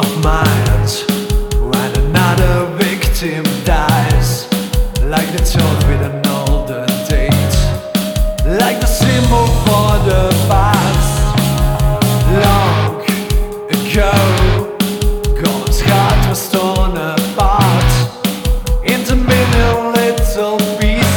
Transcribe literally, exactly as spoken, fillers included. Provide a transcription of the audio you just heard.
of mind when another victim dies, like the toad with an older date, like the symbol for the past long ago.